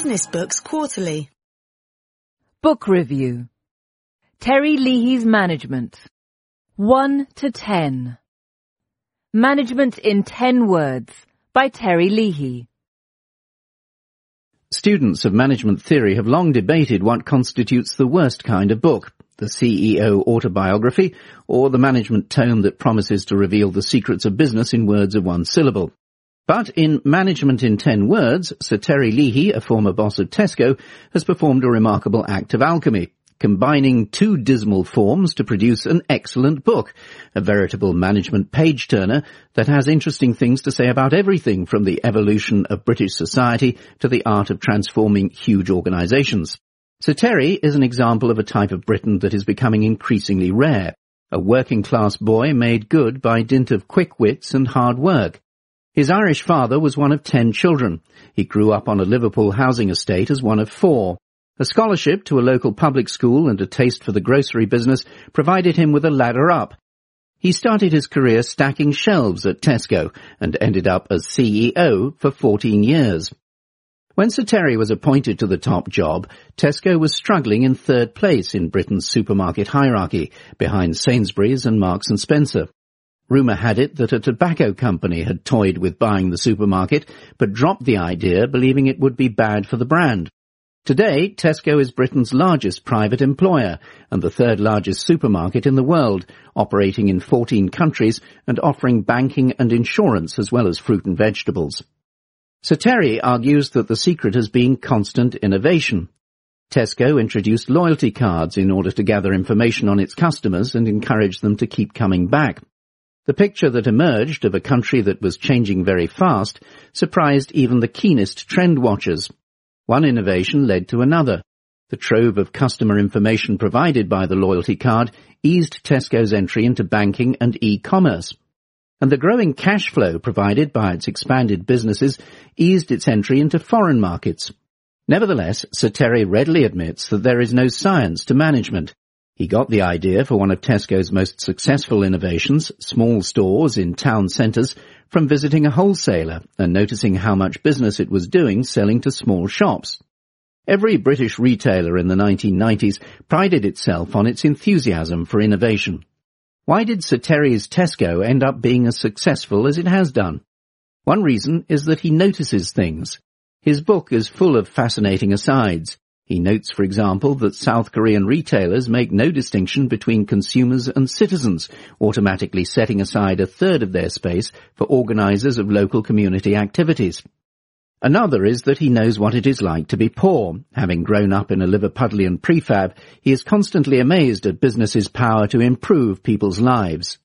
Business Books Quarterly. Book Review. Terry Leahy's Management. 1 to 10. Management in 10 Words by Terry Leahy. Students of management theory have long debated what constitutes the worst kind of book, the CEO autobiography or the management tome that promises to reveal the secrets of business in words of one syllable. But in Management in 10 Words, Sir Terry Leahy, a former boss of Tesco, has performed a remarkable act of alchemy, combining two dismal forms to produce an excellent book, a veritable management page-turner that has interesting things to say about everything from the evolution of British society to the art of transforming huge organisations. Sir Terry is an example of a type of Briton that is becoming increasingly rare, a working-class boy made good by dint of quick wits and hard work. His Irish father was one of 10 children. He grew up on a Liverpool housing estate as one of 4. A scholarship to a local public school and a taste for the grocery business provided him with a ladder up. He started his career stacking shelves at Tesco and ended up as CEO for 14 years. When Sir Terry was appointed to the top job, Tesco was struggling in 3rd place in Britain's supermarket hierarchy, behind Sainsbury's and Marks and Spencer. Rumour had it that a tobacco company had toyed with buying the supermarket, but dropped the idea, believing it would be bad for the brand. Today, Tesco is Britain's largest private employer and the 3rd largest supermarket in the world, operating in 14 countries and offering banking and insurance as well as fruit and vegetables. Sir Terry argues that the secret has been constant innovation. Tesco introduced loyalty cards in order to gather information on its customers and encourage them to keep coming back. The picture that emerged of a country that was changing very fast surprised even the keenest trend watchers. One innovation led to another. The trove of customer information provided by the loyalty card eased Tesco's entry into banking and e-commerce. And the growing cash flow provided by its expanded businesses eased its entry into foreign markets. Nevertheless, Sir Terry readily admits that there is no science to management. He got the idea for one of Tesco's most successful innovations, small stores in town centres, from visiting a wholesaler and noticing how much business it was doing selling to small shops. Every British retailer in the 1990s prided itself on its enthusiasm for innovation. Why did Sir Terry's Tesco end up being as successful as it has done? One reason is that he notices things. His book is full of fascinating asides. He notes, for example, that South Korean retailers make no distinction between consumers and citizens, automatically setting aside 1/3 of their space for organisers of local community activities. Another is that he knows what it is like to be poor. Having grown up in a Liverpudlian prefab, he is constantly amazed at business's power to improve people's lives.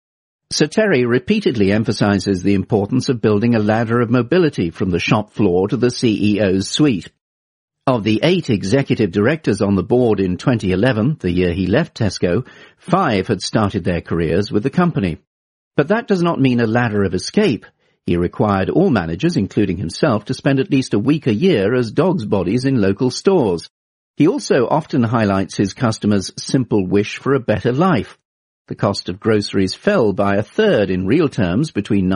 Sir Terry repeatedly emphasises the importance of building a ladder of mobility from the shop floor to the CEO's suite. Of the 8 executive directors on the board in 2011, the year he left Tesco, 5 had started their careers with the company. But that does not mean a ladder of escape. He required all managers, including himself, to spend at least a week a year as dog's bodies in local stores. He also often highlights his customers' simple wish for a better life. The cost of groceries fell by 1/3 in real terms between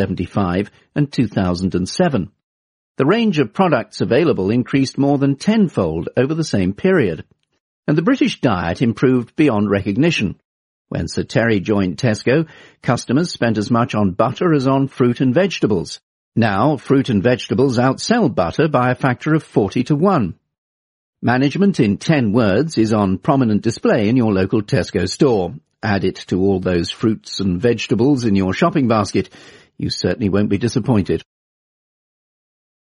1975 and 2007. The range of products available increased more than 10-fold over the same period. And the British diet improved beyond recognition. When Sir Terry joined Tesco, customers spent as much on butter as on fruit and vegetables. Now, fruit and vegetables outsell butter by a factor of 40 to 1. Management in 10 Words is on prominent display in your local Tesco store. Add it to all those fruits and vegetables in your shopping basket. You certainly won't be disappointed.